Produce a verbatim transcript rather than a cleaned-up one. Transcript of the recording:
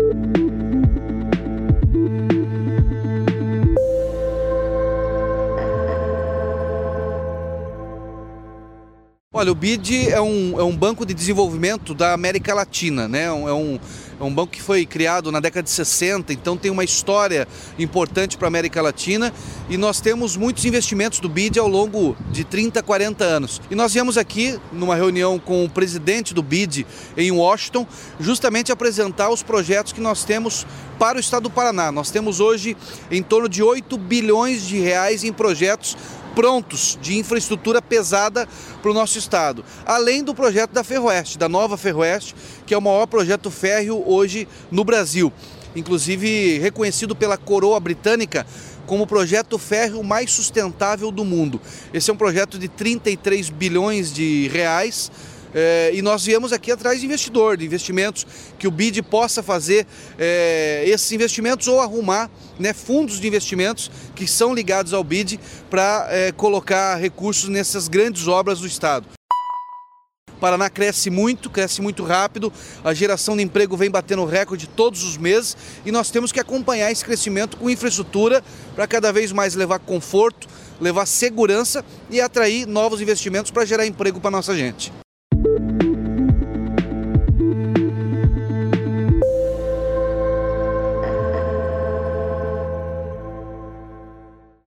Olha, o B I D é um, é um banco de desenvolvimento da América Latina, né? É um, é um banco que foi criado na década de sessenta, então tem uma história importante para a América Latina e nós temos muitos investimentos do B I D ao longo de trinta, quarenta anos. E nós viemos aqui numa reunião com o presidente do B I D em Washington, justamente apresentar os projetos que nós temos para o estado do Paraná. Nós temos hoje em torno de oito bilhões de reais em projetos prontos de infraestrutura pesada para o nosso estado, além do projeto da Ferroeste, da nova Ferroeste, que é o maior projeto férreo hoje no Brasil, inclusive reconhecido pela coroa britânica como o projeto férreo mais sustentável do mundo. Esse é um projeto de trinta e três bilhões de reais. É, e nós viemos aqui atrás de investidor, de investimentos, que o B I D possa fazer é, esses investimentos ou arrumar, né, fundos de investimentos que são ligados ao B I D para é, colocar recursos nessas grandes obras do estado. O Paraná cresce muito, cresce muito rápido, a geração de emprego vem batendo recorde todos os meses e nós temos que acompanhar esse crescimento com infraestrutura para cada vez mais levar conforto, levar segurança e atrair novos investimentos para gerar emprego para a nossa gente.